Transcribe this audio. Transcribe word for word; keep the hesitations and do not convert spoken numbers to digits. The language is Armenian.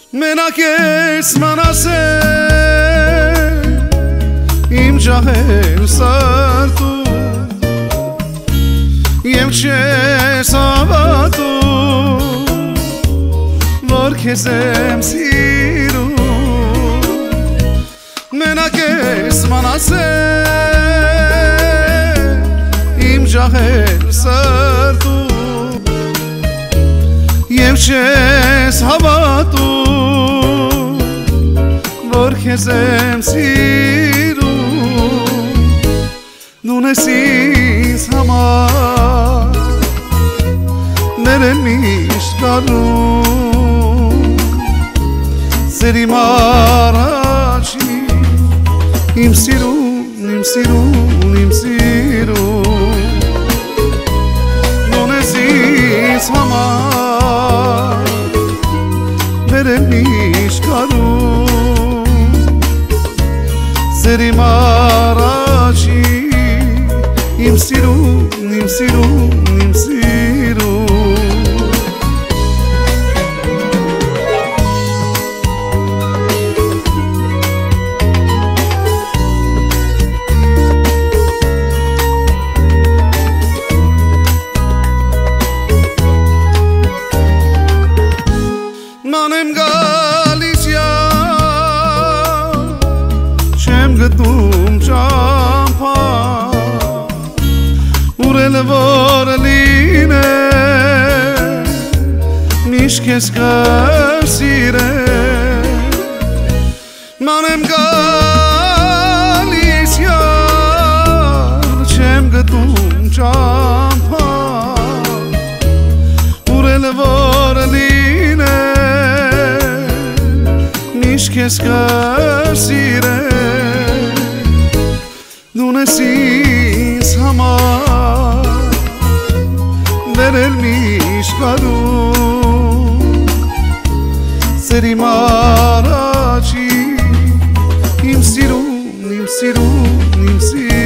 Մենակ ես մնացել իմ ջահել սրտում Եմ չես հավատում որ քեզ եմ սիրում Մենակ ես մնացել իմ ջահել սրտում Եմ չես հավատում որ քեզ եմ սիրում Դու ես ինձ համար ներել միշտ գալու Սերիմ առաջին իմ սիրուն, իմ սիրուն, իմ սիրուն Դու ես ինձ համար ներել միշտ գալու Սերիմ առաջին իմ սիրուն, իմ սիրուն, իմ սիրուն Ման եմ գալիս յամ չեմ գտնում ճամփա Ուրել որ լինել միշտ քեզ կսիրել Ման եմ գալիս յամ չեմ գտնում ճամփա Ուրել որ լինել միշտ քեզ կսիրել Դու ես ինձ համար ներել միշտ գալու Սերիմ առաջին իմ սիրուն, իմ սիրուն, իմ սիրուն